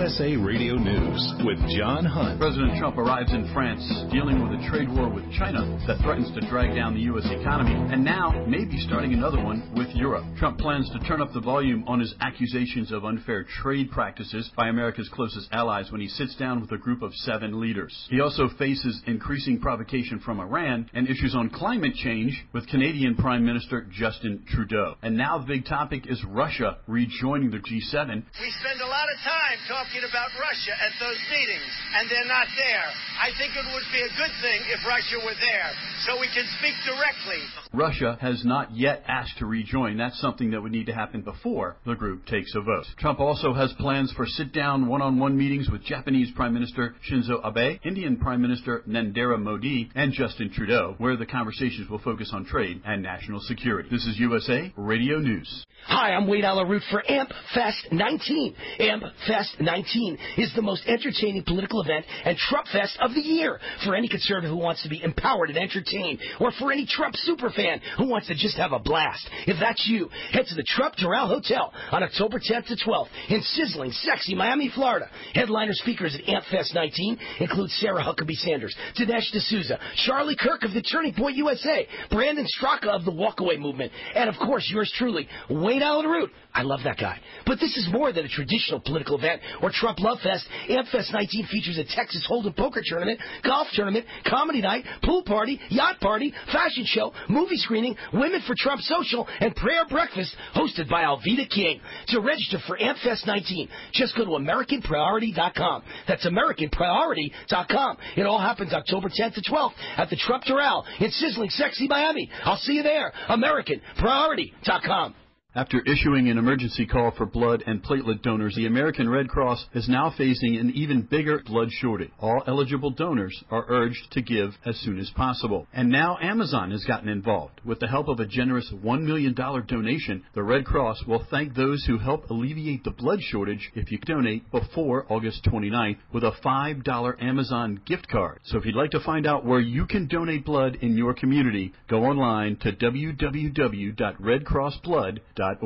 USA Radio News with John Hunt. President Trump arrives in France dealing with a trade war with China that threatens to drag down the U.S. economy, and now maybe starting another one with Europe. Trump plans to turn up the volume on his accusations of unfair trade practices by America's closest allies when he sits down with a group of 7 leaders. He also faces increasing provocation from Iran and issues on climate change with Canadian Prime Minister Justin Trudeau. And now the big topic is Russia rejoining the G7. We spend a lot of time talking about Russia at those meetings, and they're not there. I think it would be a good thing if Russia were there, so we can speak directly. Russia has not yet asked to rejoin. That's something that would need to happen before the group takes a vote. Trump also has plans for sit-down one-on-one meetings with Japanese Prime Minister Shinzo Abe, Indian Prime Minister Narendra Modi, and Justin Trudeau, where the conversations will focus on trade and national security. This is USA Radio News. Hi, I'm Wade Alaroot for AMP Fest 19. AMP Fest 19 is the most entertaining political event and Trump Fest of the year for any conservative who wants to be empowered and entertained, or for any Trump superfan who wants to just have a blast. If that's you, head to the Trump Doral Hotel on October 10th to 12th in sizzling, sexy Miami, Florida. Headliner speakers at AMP Fest 19 include Sarah Huckabee Sanders, Dinesh D'Souza, Charlie Kirk of the Turning Point USA, Brandon Straka of the Walkaway Movement, and of course yours truly, Wade Alaroot. I love that guy. But this is more than a traditional political event or Trump Love Fest. AMP Fest 19 features a Texas Hold'em poker tournament, golf tournament, comedy night, pool party, yacht party, fashion show, movie screening, Women for Trump Social, and prayer breakfast hosted by Alveda King. To register for AMP Fest 19, just go to AmericanPriority.com. That's AmericanPriority.com. It all happens October 10th to 12th at the Trump Doral in sizzling, sexy Miami. I'll see you there. AmericanPriority.com. After issuing an emergency call for blood and platelet donors, the American Red Cross is now facing an even bigger blood shortage. All eligible donors are urged to give as soon as possible. And now Amazon has gotten involved. With the help of a generous $1 million donation, the Red Cross will thank those who help alleviate the blood shortage if you donate before August 29th with a $5 Amazon gift card. So if you'd like to find out where you can donate blood in your community, go online to www.redcrossblood.org.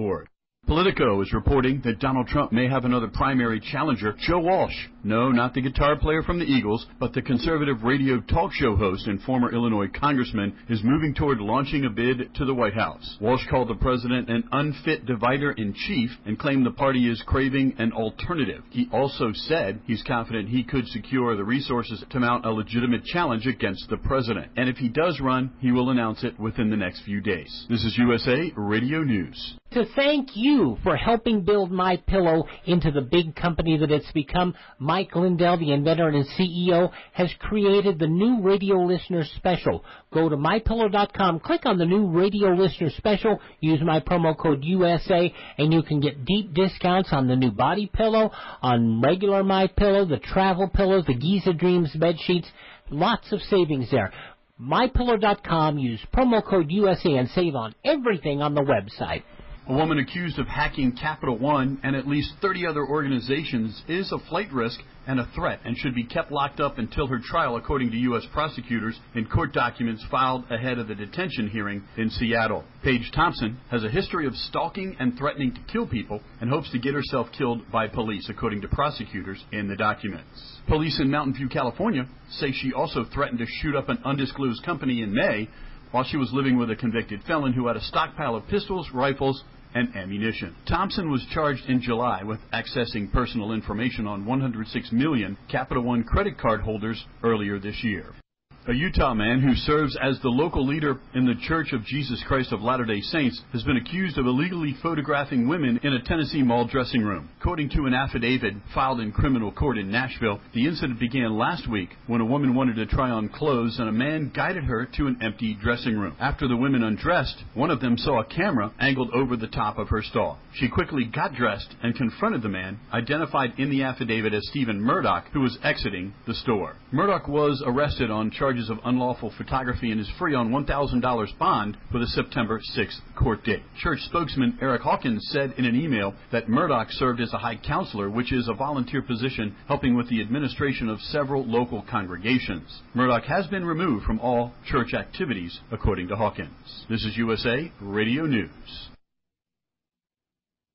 Politico is reporting that Donald Trump may have another primary challenger, Joe Walsh. No, not the guitar player from the Eagles, but the conservative radio talk show host and former Illinois congressman is moving toward launching a bid to the White House. Walsh called the president an unfit divider-in-chief and claimed the party is craving an alternative. He also said he's confident he could secure the resources to mount a legitimate challenge against the president. And if he does run, he will announce it within the next few days. This is USA Radio News. To thank you for helping build MyPillow into the big company that it's become, Mike Lindell, the inventor and CEO, has created the new radio listener special. Go to MyPillow.com, click on the new radio listener special, use my promo code USA, and you can get deep discounts on the new body pillow, on regular MyPillow, the travel pillows, the Giza Dreams bed sheets. Lots of savings there. MyPillow.com, use promo code USA and save on everything on the website. A woman accused of hacking Capital One and at least 30 other organizations is a flight risk and a threat and should be kept locked up until her trial, according to U.S. prosecutors in court documents filed ahead of the detention hearing in Seattle. Paige Thompson has a history of stalking and threatening to kill people and hopes to get herself killed by police, according to prosecutors in the documents. Police in Mountain View, California, say she also threatened to shoot up an undisclosed company in May while she was living with a convicted felon who had a stockpile of pistols, rifles, and ammunition. Thompson was charged in July with accessing personal information on 106 million Capital One credit card holders earlier this year. A Utah man who serves as the local leader in the Church of Jesus Christ of Latter-day Saints has been accused of illegally photographing women in a Tennessee mall dressing room. According to an affidavit filed in criminal court in Nashville, the incident began last week when a woman wanted to try on clothes and a man guided her to an empty dressing room. After the women undressed, one of them saw a camera angled over the top of her stall. She quickly got dressed and confronted the man, identified in the affidavit as Stephen Murdoch, who was exiting the store. Murdoch was arrested on charges of unlawful photography and is free on $1,000 bond with a September 6th court date. Church spokesman Eric Hawkins said in an email that Murdoch served as a high counselor, which is a volunteer position helping with the administration of several local congregations. Murdoch has been removed from all church activities, according to Hawkins. This is USA Radio News.